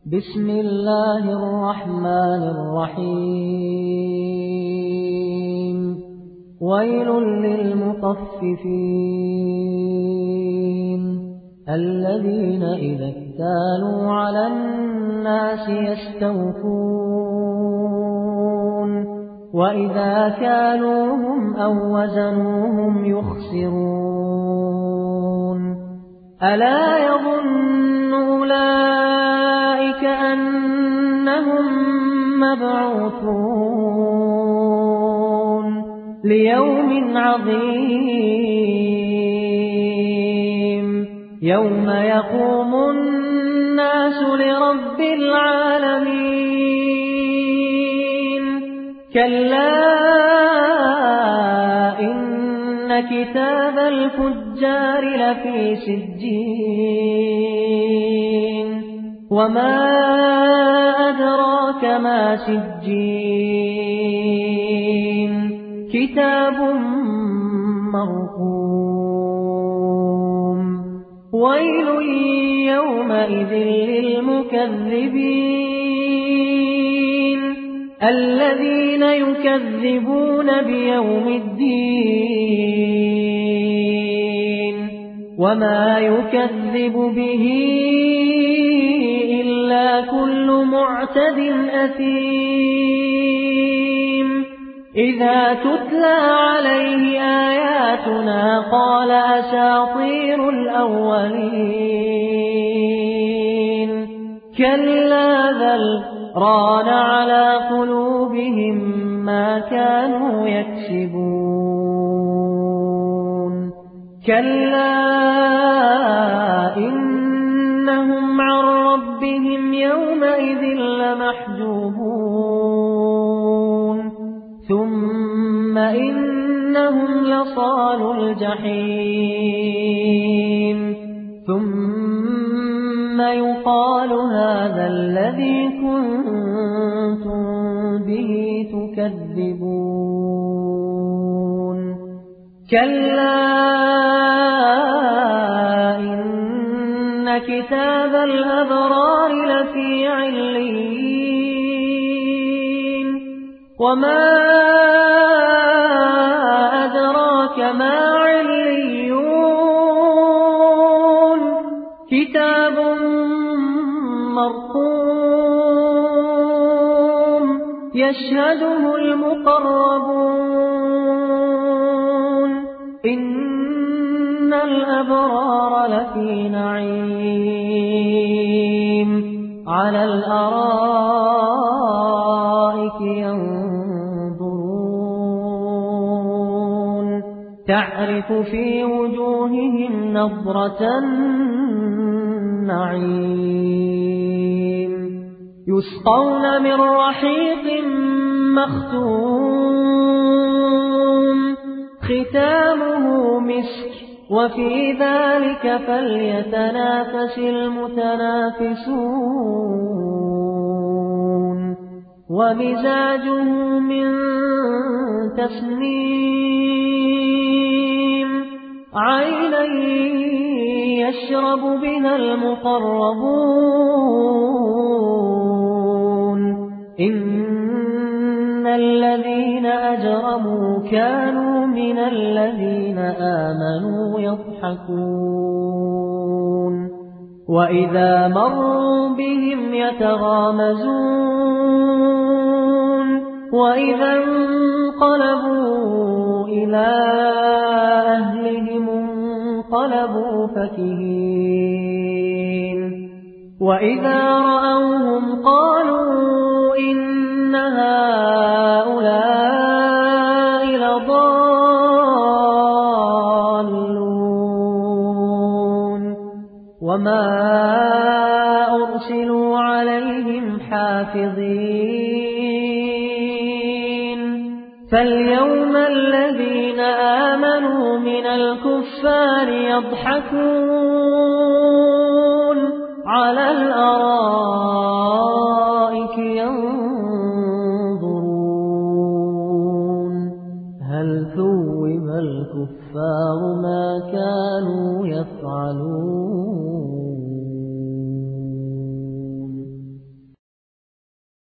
بسم الله الرحمن الرحيم ويل للمطففين الذين إذا اكتالوا على الناس يستوفون وإذا كالوهم أو وزنوهم يخسرون ألا يظن أولئك أنهم مبعوثون ليوم عظيم يوم يقوم الناس لرب العالمين كلا إن كتاب الفجار لفي سجين وما أدراك ما سجين كتاب مرقوم ويل يومئذ للمكذبين الذين يكذبون بيوم الدين وما يكذب به إلا كل معتد أثيم إذا تتلى عليه آياتنا قال أساطير الأولين كلا بل ران على قلوبهم ما كانوا يكسبون كلا إنهم عن ربهم يومئذ لمحجوبون ثم إنهم لصالو الجحيم ثم يقال هذا الذي كنتم به تكذبون كلا إن كتاب الأبرار لفي عليين وما أدراك ما عليون كتاب مرقوم يشهده المقربون إن الأبرار لفي نعيم على الأرائك ينظرون تعرف في وجوههم نضرة النعيم يسقون من رحيق مختوم ختامه مسك وفي ذلك فليتنافس المتنافسون ومزاجه من تسنيم عينا يشرب بها المقربون إن الذين أجرموا كانوا من الذين آمنوا يضحكون وإذا مروا بهم يتغامزون وإذا انقلبوا إلى أهلهم انقلبوا فكهين وإذا رأوهم قالوا إن هؤلاء لضالون وما أرسلوا عليهم حافظين فاليوم الذين آمنوا من الكفار يضحكون على الأرائك